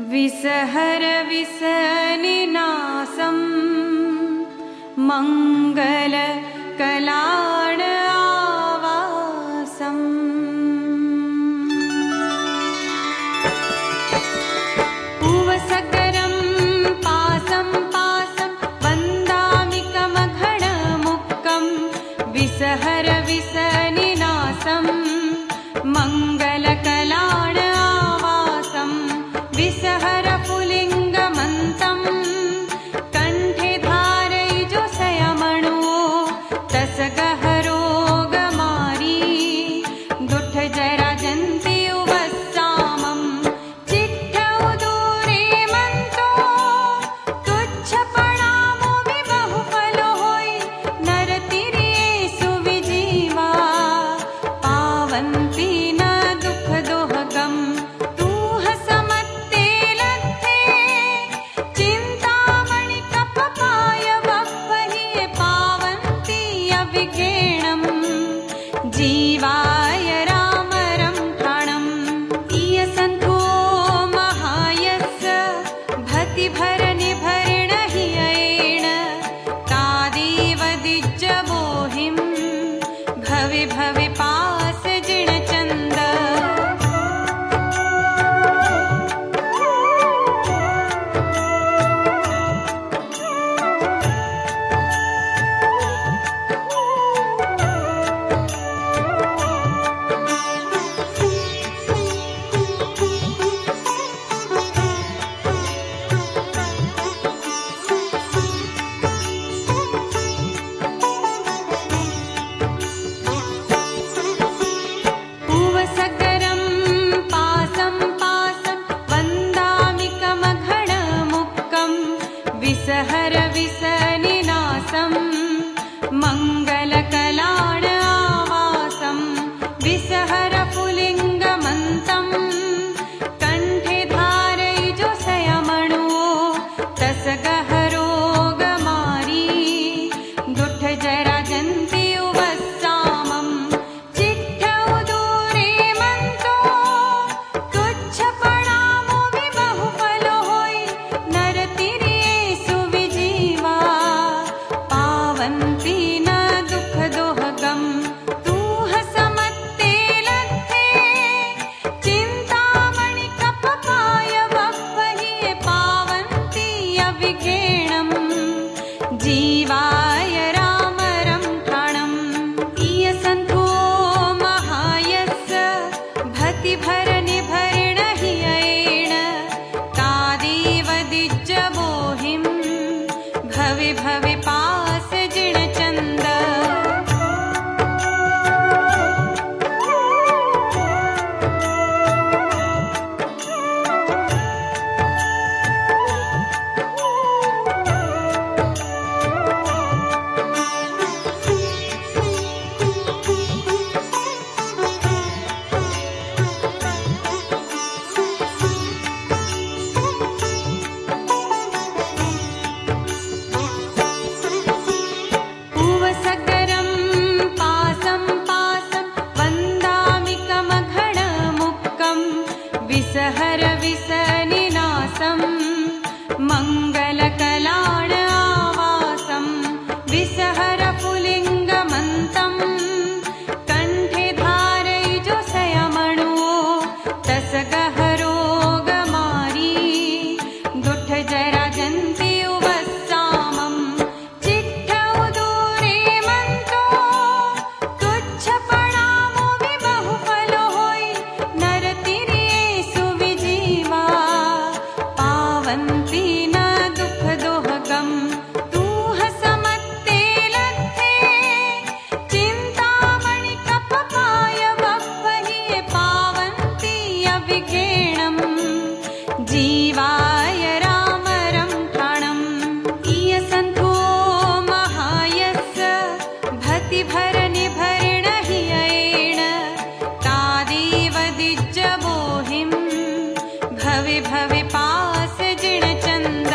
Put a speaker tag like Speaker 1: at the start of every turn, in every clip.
Speaker 1: विसहर विसनिनासं मंगल कलाण आवासम् उवसकरं पासं पासं वन्दामि कमघणमुक्कं विसहर विसनिनासं मंगलकलाण आवासं विसहर पुलिंगमन्तं कंठे धारयिजो सयमणो तसगहरो गमारी दुठ जरा जन्ति उवस्सामं चिट्ठ उदूरे मंतो तुच्छ पणामो विबहुफलो होय नरतिरे सुविजीवा पावन्ति न दुख दोहगं जीवाय रामरं ठाणम् इयसन्तो महायस्य भतिभरनिभरेण हि अयेण तादेव दिज्जबोहिं भवे भवे पास जिणचन्द विसहर विसनिनासं मंगलकलाण आवासं विसहर पुलिंगमन्तं कंठे धारयिजो सयमणो तसगहरो गमारी दुठ जरा जन्ति उवस्सामं चिट्ठ उदूरे मंतो तुच्छ पणामो विबहुफलो होय नरतिरे पावन्ति न दुख दोहगं तूह समत्ते लत्थे चिन्तामणि कपकाय वह्वहि पावन्ति अविघेणम् जीवाय रामरं ठाणम् इयसन्तो महायस्य भतिभरनिभरेण हि अयेण तादेव दिज्जबोहिं भवे भवे पास जिणचन्द उवसकरं पासं पासं वन्दामि कमघणमुक्कं विसहर विसनिनासं मंगलकलाण आवासं विसहर पुलिंगमन्तं कंठे धारयिजो सयमणो तसगहरो गमारी दुठ जरा जन्ति उवस्सामं चिट्ठ उदूरे मंतो तुच्छ पणामो विबहुफलो होय नरतिरे सुविजीवा पावन्ति न दुख दोहगं तूह समत्ते लत्थे चिन्तामणि कपकाय वह्वहि पावन्ति अविघेणम् जीवाय रामरं ठाणम् इयसन्तो महायस्य भतिभरनिभरेण हि अयेण तादेव दिज्जबोहिं भवे भवे पास जिणचन्द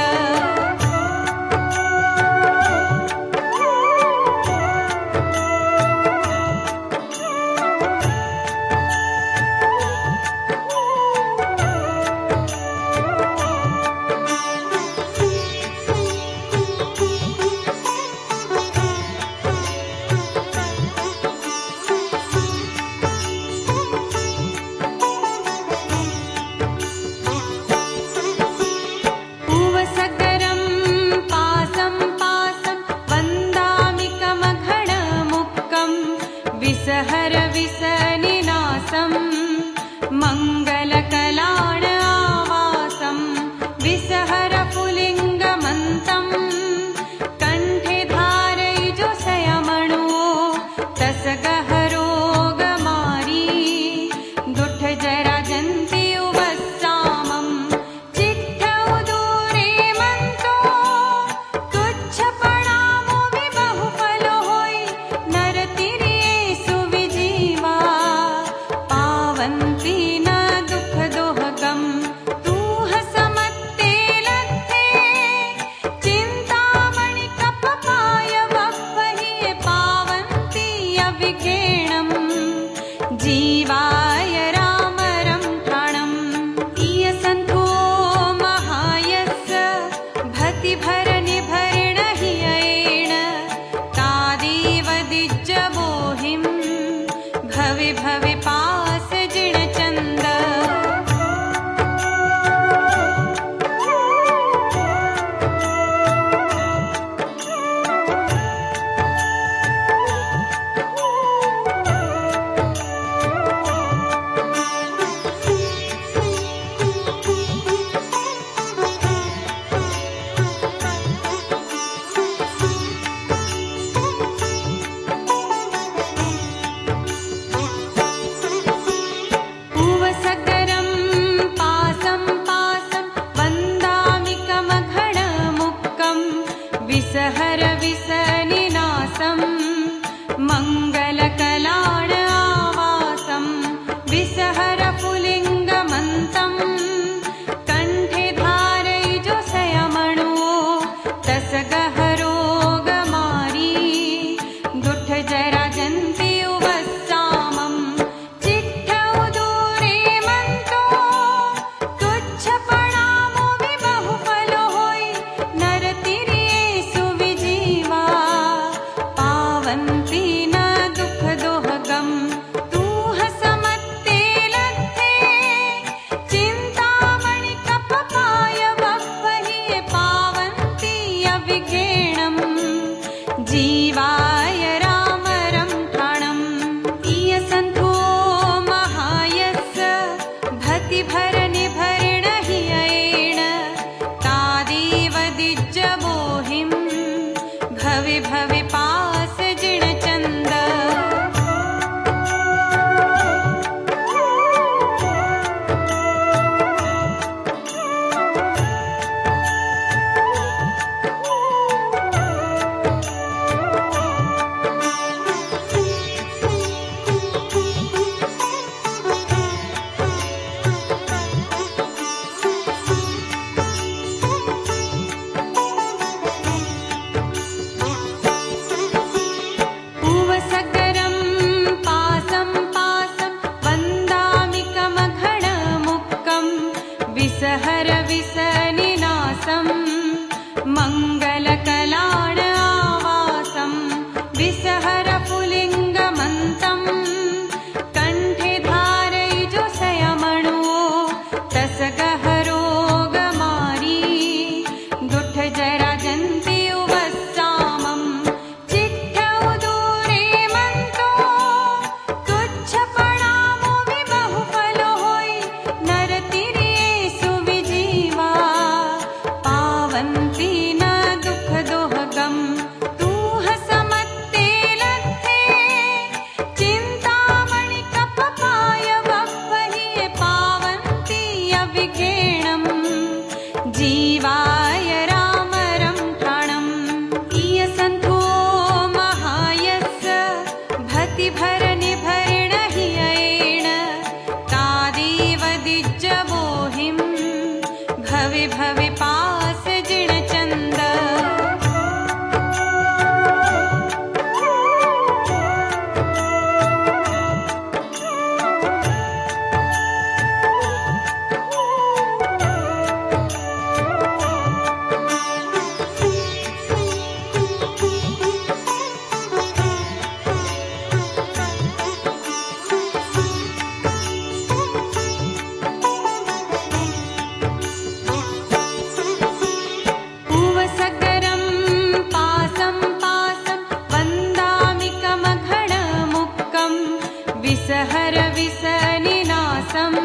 Speaker 1: विसहर विसनिनासं मङ्गलकलाण आवासं विसहर पुलिङ्गमन्तं कण्ठे धारयिजो संयमणो तस गहरोगमारी दुःख जरा जन्ति उवस्सामं चिट्ठौ दूरे मन्तो तुच्छ पणामो विबहुफलो होय नरतिरे सुविजीवा पावन्ति न दुःख दोहगं तूह समत्ते लत्थे चिन्तामणि कपपाय वह्वहि पावन्ति अविघेणं जीवाय रामरं ठाणम् इयसन्तो महायस्य भतिभरनिभरेण हि अयेण तादेव दिज्जबोहिं भवे भवे पास जिणचन्द उवसगरं पासं पासं वन्दामि कमघणमुक्कं विसहर विसनिनासं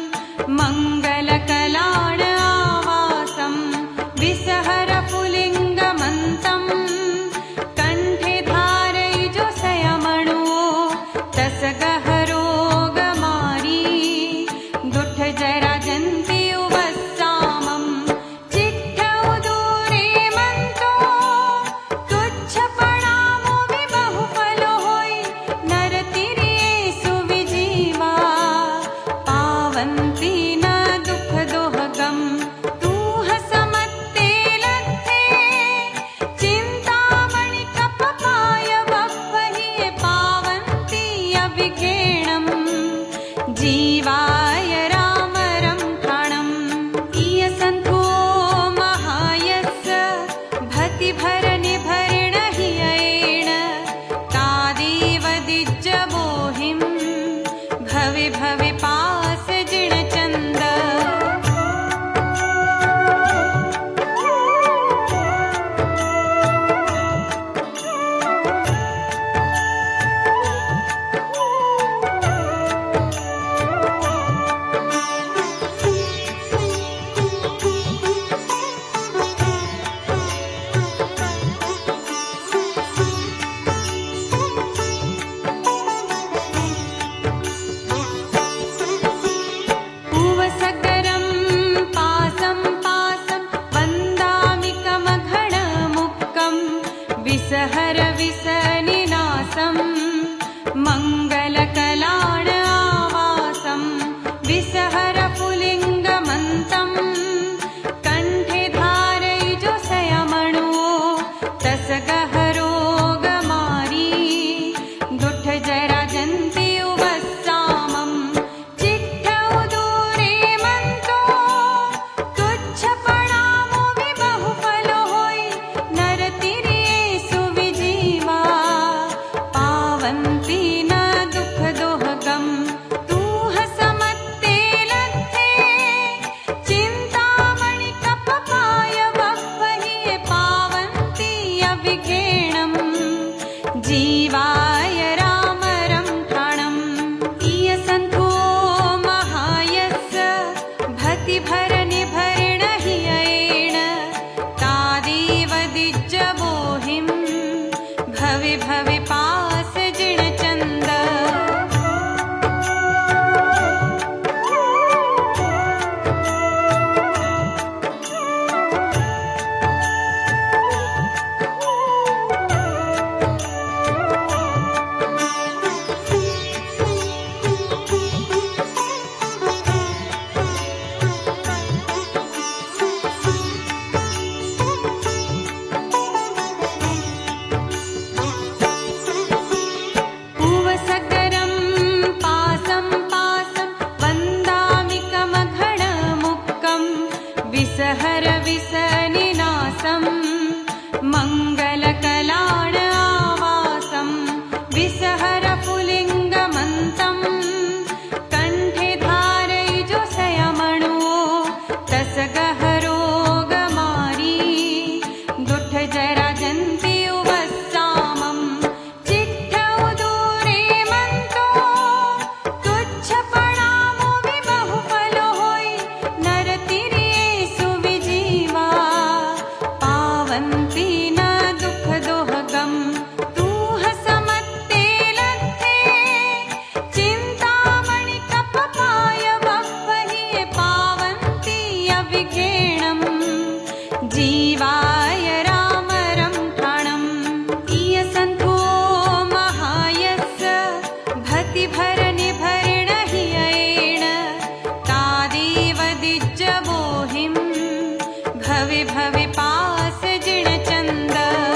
Speaker 1: मङ्गलकलाण आवासं विसहर पुलिङ्गमन्तं कण्ठे धारयिजो संयमणो तस गहरोगमारी दुःख जरा जन्ति उवस्सामं चिट्ठौ दूरे मन्तो तुच्छ पणामो विबहुफलो होय नरतिरे सुविजीवा पावन्ति न दुःख दोहगं तूह समत्ते लत्थे चिन्तामणि कपपाय वह्वहि पावन्ति अविघेणं जीवाय रामरं ठाणम् इयसन्तो महायस्य भतिभरनिभरेण हि अयेण तादेव दिज्जबोहिं भवे भवे पास जिणचन्द उवसगरं पासं पासं वन्दामि कमघणमुक्कं विसहर विसनिनासं मङ्गलकलाण आवासं विसहर पुलिङ्गमन्तं कण्ठे धारयिजो संयमणो तस गहरोगमारी दुःख जरा जन्ति उवस्सामं चिट्ठौ दूरे मन्तो तुच्छ पणामो विबहुफलो होय नरतिरे सुविजीवा पावन्ति न दुःख दोहगं तूह समत्ते लत्थे चिन्तामणि कपपाय वह्वहि पावन्ति अविघेणं जीवाय रामरं ठाणम् इयसन्तो महायस्य भतिभरनिभरेण हि अयेण तादेव दिज्जबोहिं भवे भवे पास जिणचन्द दिज्जबोहिं भवि भवि पास जिणचन्द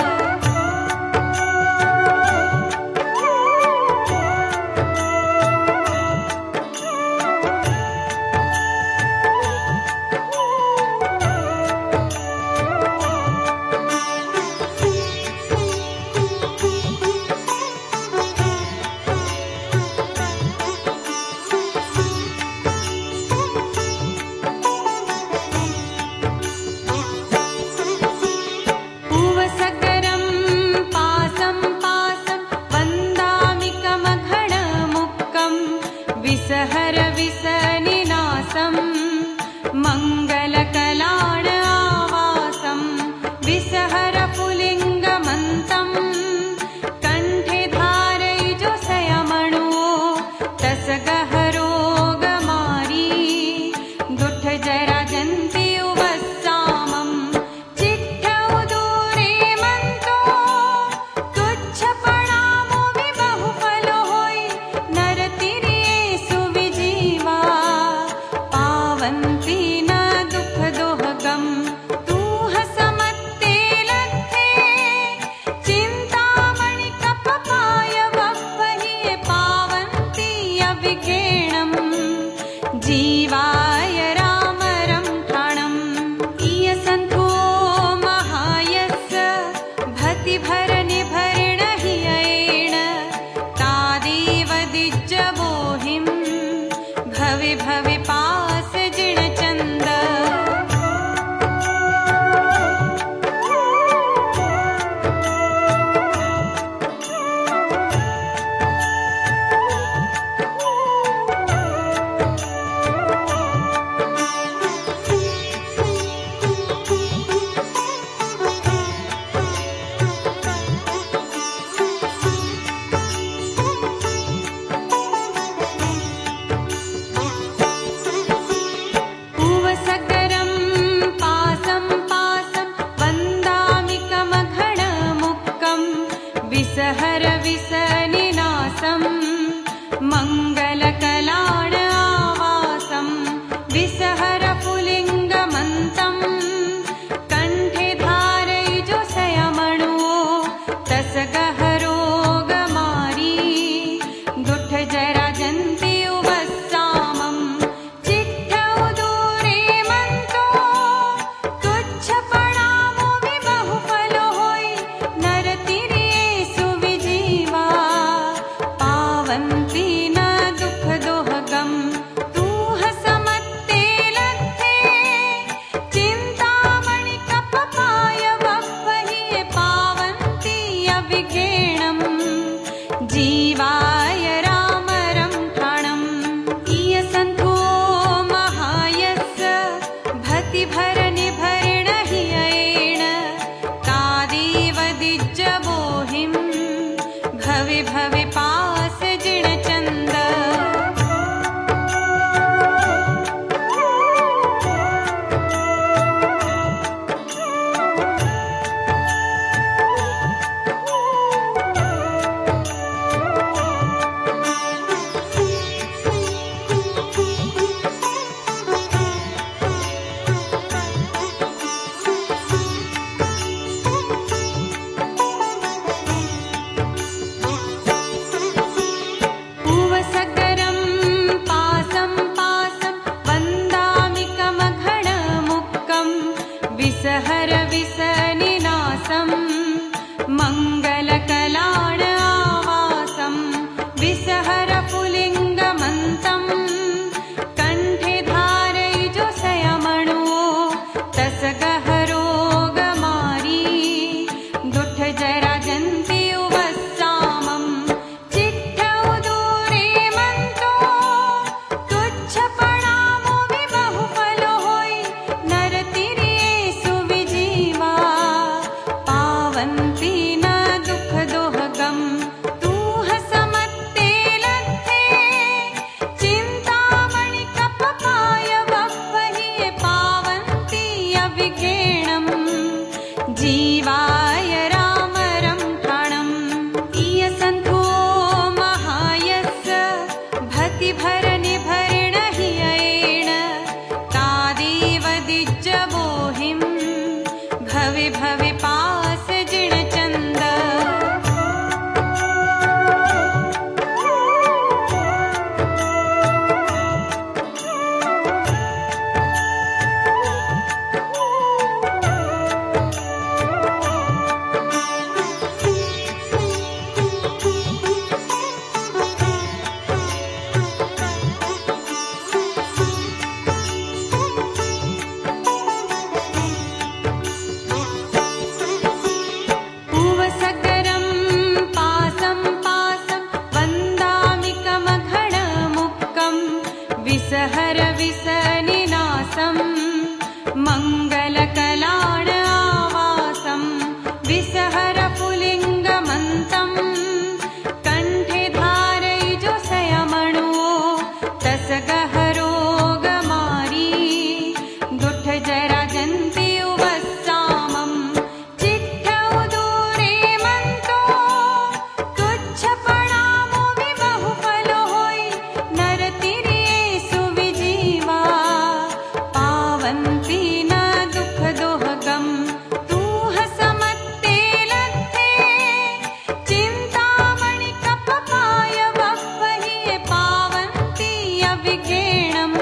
Speaker 1: विसहर विसनिनासं मङ्गलकलाण आवासं विसहर पुलिङ्गमन्तं कण्ठे धारयिजो संयमणो तस गहरोगमारी दुठ जरा जन्ति उवस्सामं चिट्ठ उदूरे मन्तो तुच्छ पणामो विबहुफलो होय नरतिरि पावन्ति न दुख दोहगम तूह समत्ते लत्थे चिन्तामणि कपपाय वह्वहि पावन्ति अविघेणम् जीवाय रामरं ठाणम् इयसन्तो महायस्य भतिभरनिभरेण हि अयेण तादेव दिज्जबोहिं भवि भवि पास जिणचन्द विसहर विसनिनासं मङ्गलकलाण आवासं विसहर पुलिङ्गमन्तं कण्ठे धारयिजो संयमणो तस गहरोगमारी दुठ जरा जन्ति उवस्सामं चिट्ठ उदूरे मन्तो तुच्छ पणामो विबहुफलो होय नरतिरि पावन्ति न दुख दोहगम तूह समत्ते लत्थे चिन्तामणि कपपाय वह्वहि पावन्ति अविघेणम् जीवाय रामरं ठाणम् इयसन्तो महायस्य भतिभरनिभरेण हि अयेण तादेव दिज्जबोहिं भवि भवि पास जिणचन्द विसहर विसनिनासं मङ्गलकलाण आवासं विसहर पुलिङ्गमन्तं कण्ठे धारयिजो संयमणो तस गहरोगमारी दुठ जरा जन्ति उवस्सामं चिट्ठ उदूरे मन्तो तुच्छ पणामो विबहुफलो होय नरतिरि पावन्ति न दुख दोहगम तूह समत्ते लत्थे चिन्तामणि कपपाय वह्वहि पावन्ति अविघेणम् जीवाय रामरं ठाणम् इयसन्तो महायस्य भतिभरनिभरेण हि अयेण तादे मङ्गलकलाण आवासं विसहर पुलिङ्गमन्तम् कण्ठे धारयिजो सयमणुओ तस गहरोगमारी दुठ जरा जन्ति उवस्सामम् चिट्ठ उदूरे मन्तो तुच्छ पणामो विबहुफलो होई नरतिरिये सुविजीवा पावन्ति न दुःख दोहगम् तूह समत्ते लत्थे चिन्तामणि कपपाय वह्वहि पावन्ति अविघ्नेणम्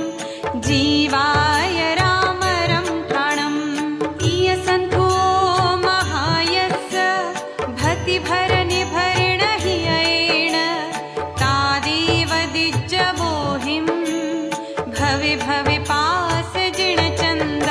Speaker 1: जीवाय रामरं ठाणम् इयसन्तो महायस्स भतिभर निभरेण हि अयेण तादेव दिज्जबोहिं भवे भवे पास जिणचन्द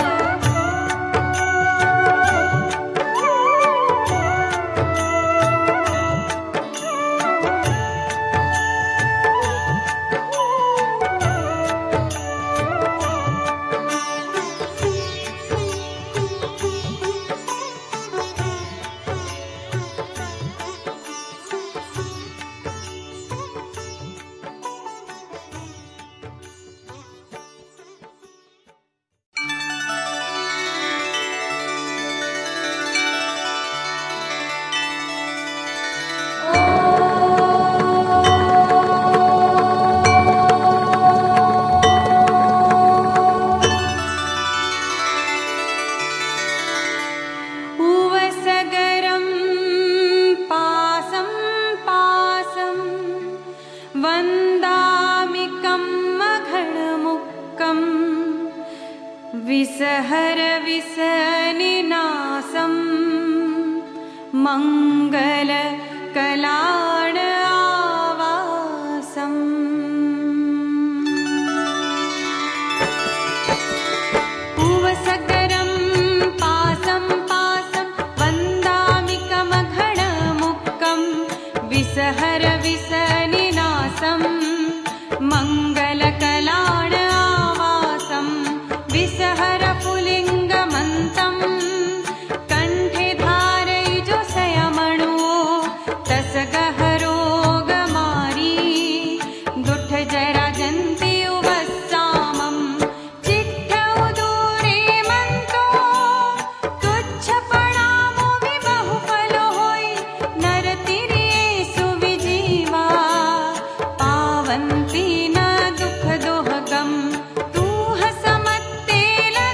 Speaker 1: उवसगरं पासं पासं वन्दामिकं मघणमुक्कं विसहर विसनिनासं मङ्गलकलाण आवासम् उवसगरं पासं पासं वन्दामिकमघणमुक्कं विसहर विसनिनासं मङ्गलकलाण आवासं विसहर पुलिङ्गमन्तं कण्ठे धारयिजो सयमणुओ तस गहरोगमारी दुठ जरा जन्ति उवस्सामम् चिट्ठ उदूरे मन्तो तुच्छ पणामो विबहुफलो होई नरतिरिये सुविजीवा पावन्ति न दुःख दोहगम् तूह समत्ते लत्थे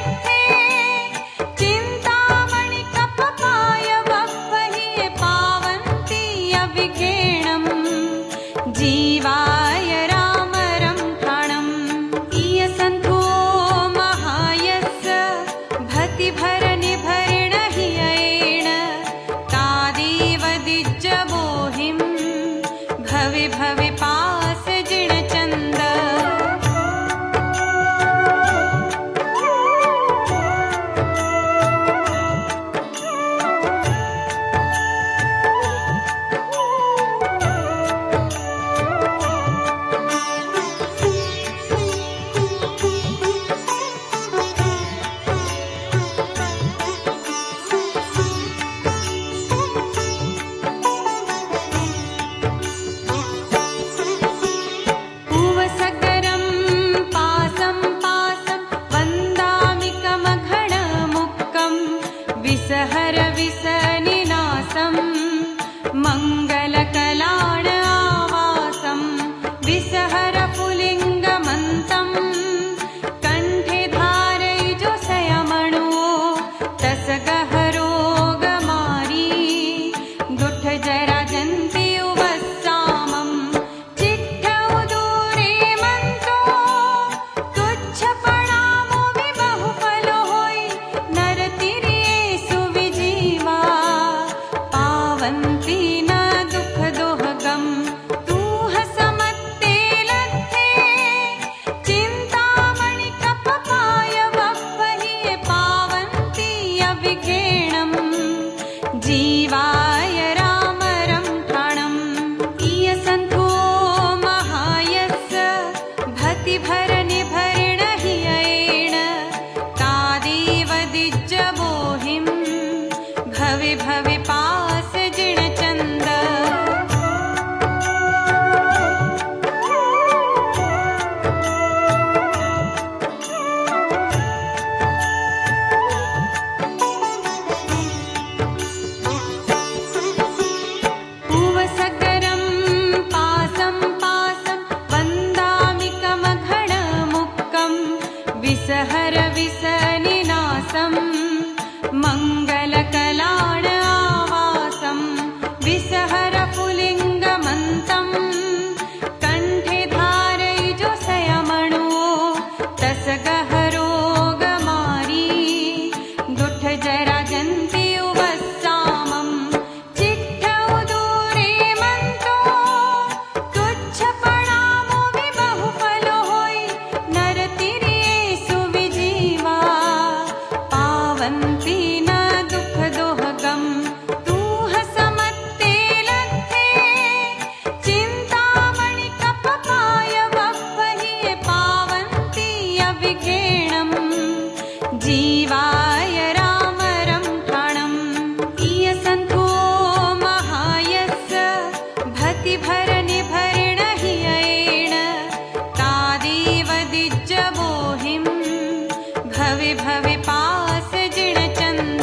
Speaker 1: विसनिनासं मङ्गलकलाण आवासं विसहर पुलिङ्गमन्तं कण्ठे धारयिजो संयमणो तस गहरोगमारी दुष्ट जरा जन्ति उवस्सामं चिट्ठ उदूरे मन्तो तुच्छ पणामो विबहुफलो होय नरतिर्येषु विजीवा पावन्ति न दुःखदोहगं तूह समत्ते लत्थे चिन्तामणि कपपाय वह्वहि पावन्ति अविघ्नेणं जीवाय रामरं ठाणम् इयसन्तो महायस्य भतिभरनिभरेण हि अयेण तादेव दिज्जबोहिं भवे भवे पास जिणचन्द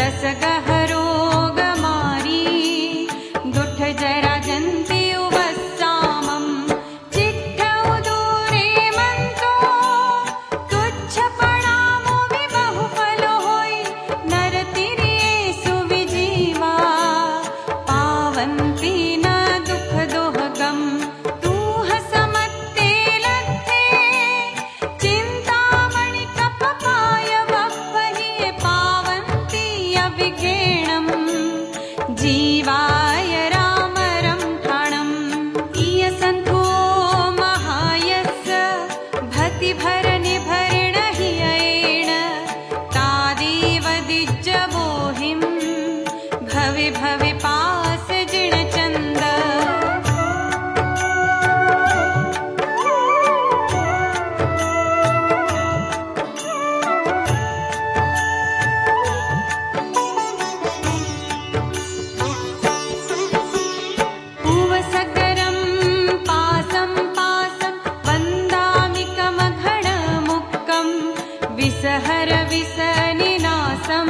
Speaker 1: तस गहरोग मारी दुठ जरा जंती उवस्सामम चिट्ठ उदूरे मंतो तुच्छ पणामो वि बहुफलो होय नरतिरे सुविजीवा पावन्ति न दुख दोहगम तूह समत्ते लत्थे चिंतामणि कपपाय वह्वहि पावन्ति अविघेणम् जीवाय रामरं ठाणम् इयसन्तो महायस्स भतिभरनिभरेण हि अयेण तादेव दिज्जबोहिम् भवे भवे पास जिणचन्द उवसकरं पासं पासं वन्दामिकमघणमुक्कं विसहर विसनिनासं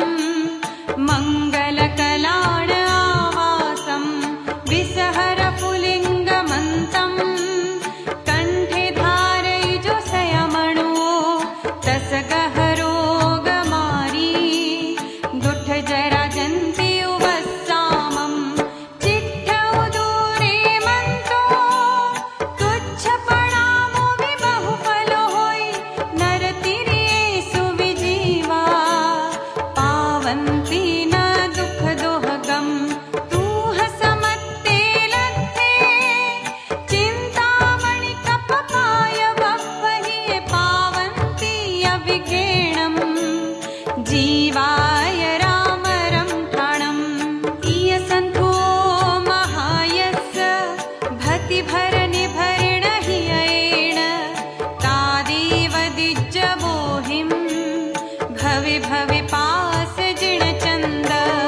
Speaker 1: मङ्गलकलाण आवासं विसहर पुलिङ्गमन्तं कण्ठे धारयिजो सयमणो तस गहरोग मारी दुठ जरा जंती उवस्सामं चिट्ठ उदूरे मंतो तुच्छ पणामो वि बहुफलो होय नरतिरे सुविजीवा पावन्ति न दुख दोहगम तूह समत्ते लत्थे चिंतामणि कपपाय वह्वहि पावन्ति अविघेणम् जीवाय रामरं ठाणम् इयसन्तो महायस्स भतिभरनिभरेण हि अयेण तादेव दिज्जबोहिम् भवे भवे पास जिणचन्द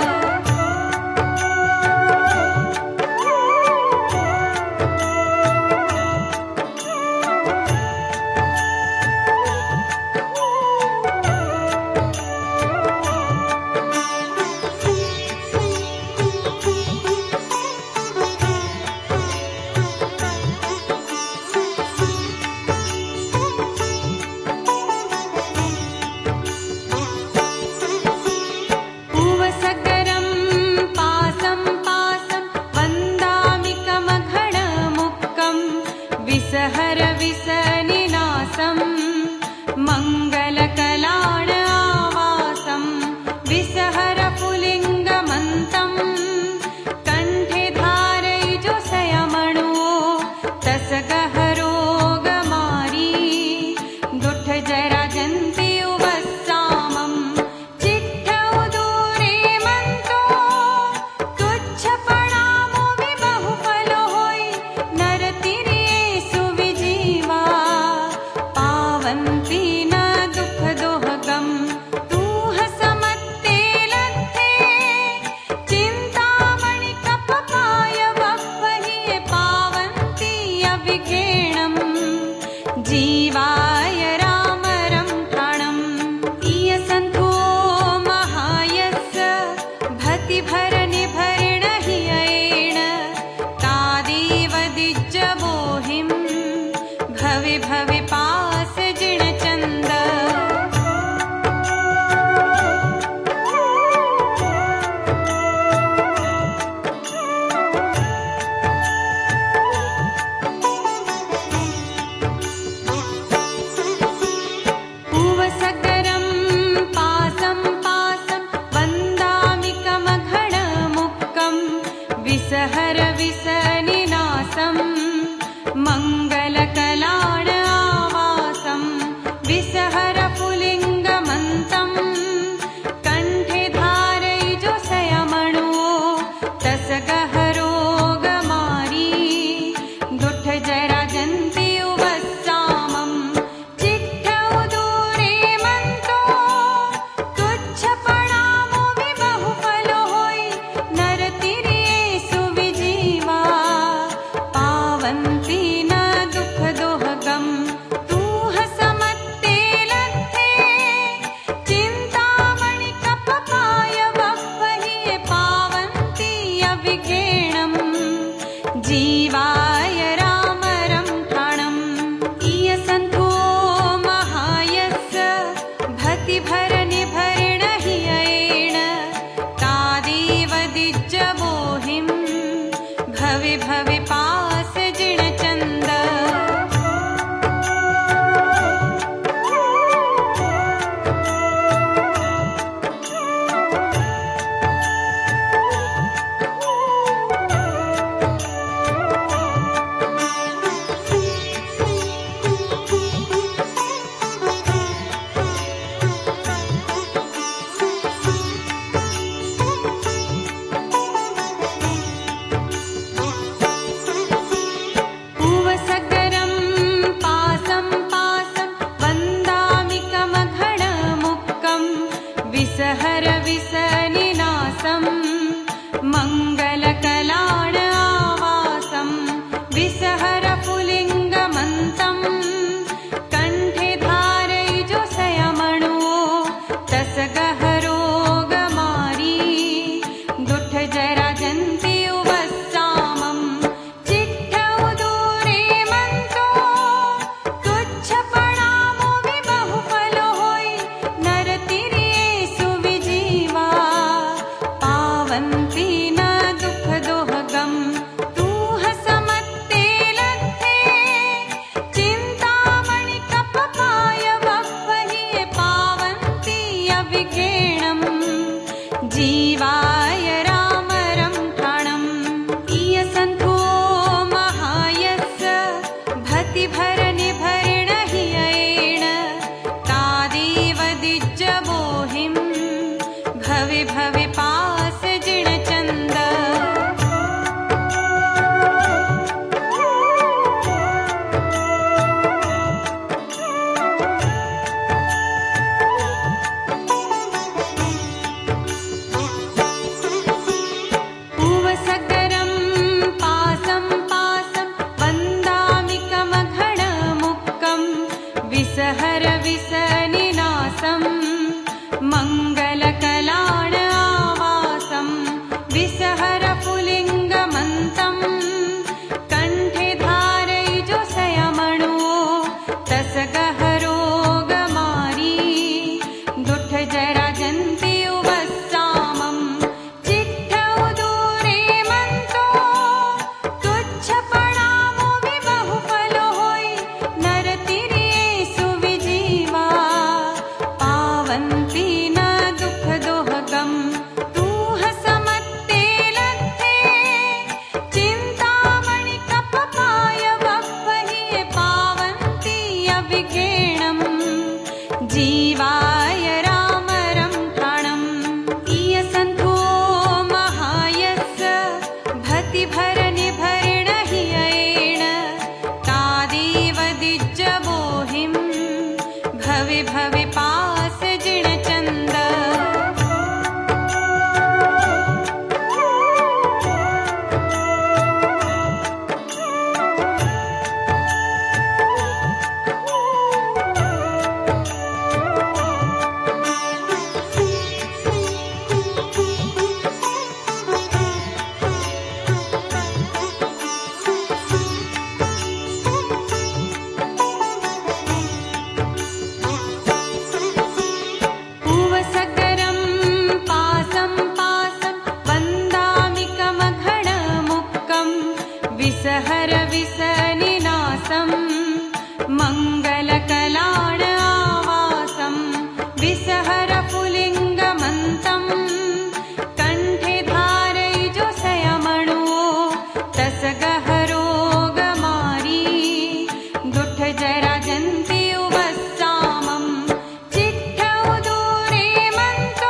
Speaker 1: उवसकरं पासं पासं वन्दामिकमघणमुक्कं विसहर विसनिनासं मङ्गलकलाण आवासं विसहर पुलिङ्गमन्तं कण्ठे धारयिजो सयमणो तस गहरोग मारी दुठ जरा जंती उवस्सामं चिट्ठ उदूरे मंतो तुच्छ पणामो वि बहुफलो होय नरतिरे सुविजीवा पावन्ति न दुख दोहगम तूह समत्ते लत्थे पावन्ति न दुःखदोहगम् तूह समत्ते लत्थे चिन्तामणि कपकाय वह्वहि पावन्ति अविघ्नेणम् जीवाय राम रंठाणम् इयसन्तो महायस्य भतिभरनिभरेण हि अयेण तादेव दिज्जबोहिम् भवे भवे पास जिणचन्द उवसगरं पासं पासं वन्दामिकमघणमुक्कं विसहर विसनिनासम् मङ्गलकलाण आवासं विसहर पुलिङ्गमन्तं कण्ठे धारयिजो संयमणो तसगहरोगमारी दुःठजराजन्ति उवस्सामं चिट्ठौदूरे मन्तो तुच्छपणामो विबहुफलो होय नरतिरे सुविजीवा पावन्ति न दुःखदोहगम् तूह समत्ते लत्थे चिन्तामणि कपकाय वह्वहि पावन्ति अविघ्नेणम् जीवाय राम रंठाणम् इयसन्तो महायस्य भतिभरनिभरेण हि अयेण तादेव दिज्जबोहिम् भवे भवे पास जिणचन्द उवसगरं पासं पासं वन्दामिकमघणमुक्कं विसहर विसनिनासं मङ्गलकलाण आवासं विसहर पुलिङ्गमन्तं कण्ठे धारयिजो संयमणो तसगहरोगमारी दुःठजराजन्ति उवस्सामं चिट्ठौदूरे मन्तो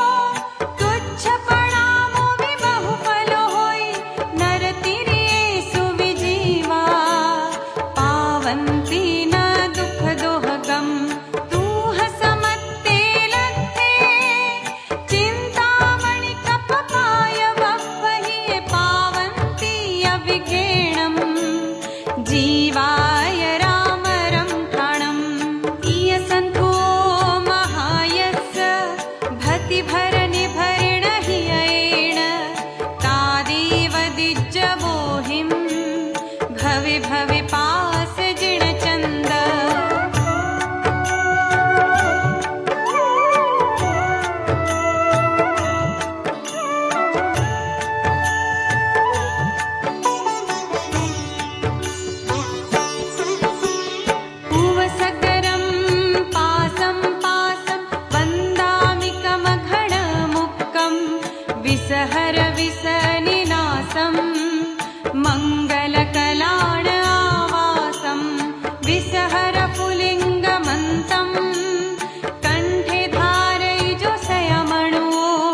Speaker 1: तुच्छपणामो विबहुफलो होय नरतिरे सुविजीवा पावन्ति न दुःखदोहगम् तूह समत्ते लत्थे चिन्तामणि कपकाय वह्वहि पावन्ति अविघ्नेणम् जीवाय राम रंठाणम् इयसन्तो महायस्य भतिभरनिभरेण हि अयेण तादेव दिज्जबोहिम् भवे भवे पास जिणचन्द उवसगरं पासं पासं वन्दामिकमघणमुक्कं विसहर विसनिनासं मङ्गलकलाण आवासं विसहर पुलिङ्गमन्तं कण्ठे धारयिजो संयमणो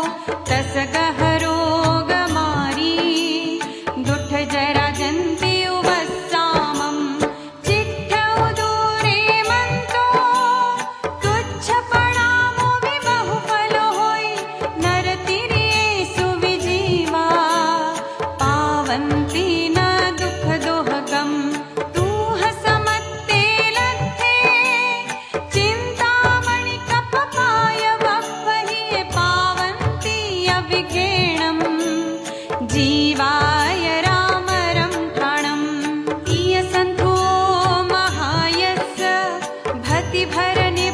Speaker 1: तसगहरोगमारी दुःठजराजन्ति उवस्सामं चिट्ठौदूरे मन्तो तुच्छपणामो विबहुफलो होय नरतिरे सुविजीवा पावन्ति न दुःखदोहगम् तूह समत्ते लत्थे चिन्तामणि कपकाय वह्वहि पावन्ति अविघ्नेणम् जीवाय राम रंठाणम् इयसन्तो महायस्य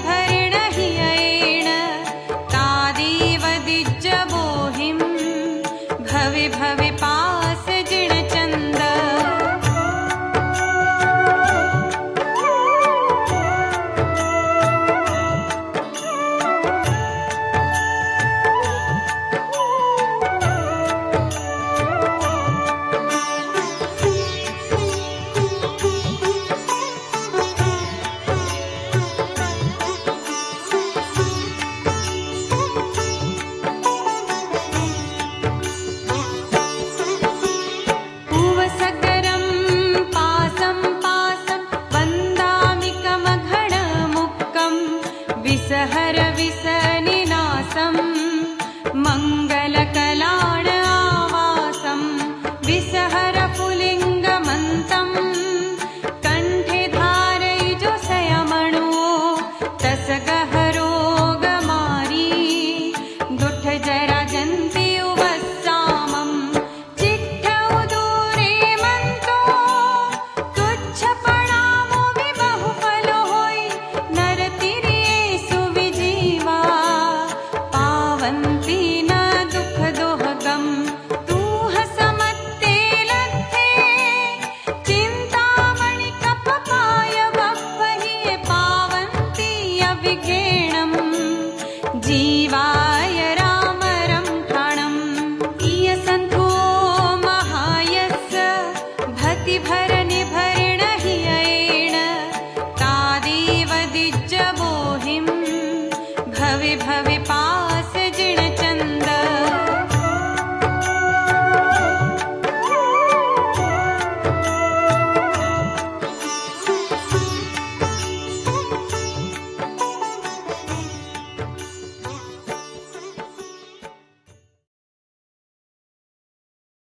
Speaker 1: भतिभरनिभरेण हि अयेण तादेव दिज्जबोहिम् विभवे पावन्ति